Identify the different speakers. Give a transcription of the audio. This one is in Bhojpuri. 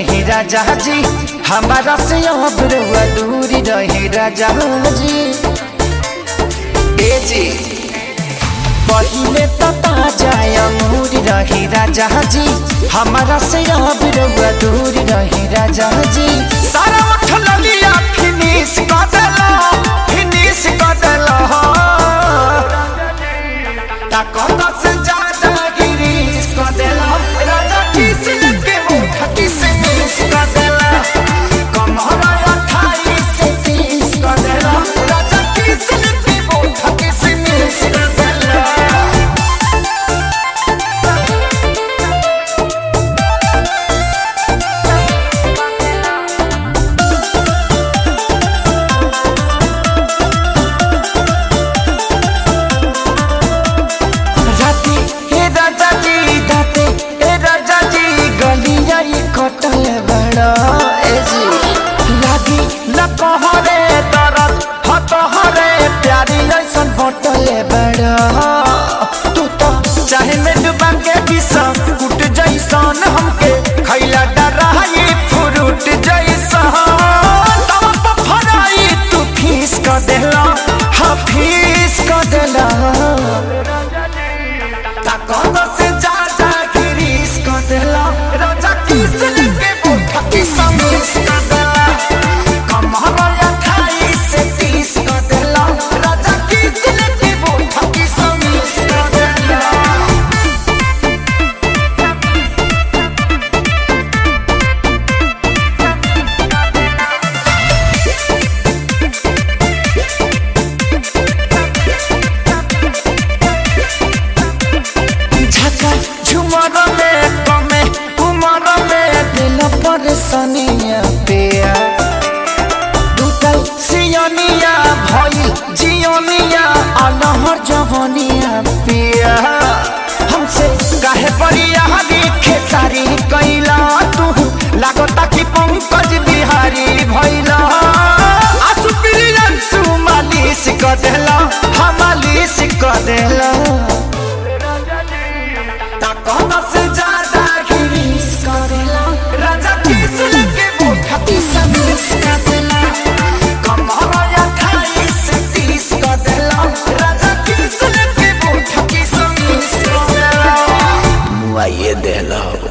Speaker 1: रही राजा जी, हमारा से अब रउआ दूर रही राजा जी। ए जी पहिले तो ताजा अंगूर रही राजा जी, हमारा से अब रउआ दूर रही राजा जी। सारा उठल लिया फिनिश कर देला, फिनिश कर देला ताकत से ज्यादा गिरीश कर देला राजा किस के मुख किस मिस कर देला कमरा 28 से 30 कर देला राजा किस के मुख किस मिस कर देला। कटल बड़ा एजी लागी न कहरे दरद हतहरे प्यारी ऐसन बटल बड़ा। तू तो चाहे में डुबा के बिसा कुट जैसन हमके खैला डराई फ्रूट जैसन तब तो फराई तू फीस कर देला, हाँ फीस कर देला ताकत से ज्यादा गिरीश कर देला राजा किस के मुख किस मिस कर देला कमरा 28 से 30 कर देला राजा किस के मुख किस मिस कर देला। झका झुमर में कमे उमर में दिल परेशानिया पिया टूटल सियनिया भइल जियनिया अलहर जवनिया पिया। हमसे काहे बरिया लिखे सारी कैला तू लागता कि पंकज बिहारी भइला आसु प्रियंसु मालिश कर देला, हम मालिश कर देला ताकत से ज्यादा गिरीश कर देला राजा किस के मुख किस मिस कर देला कमरा 28 से 30 कर देला राजा किस के मुख किस मिस कर देला मुआये देला।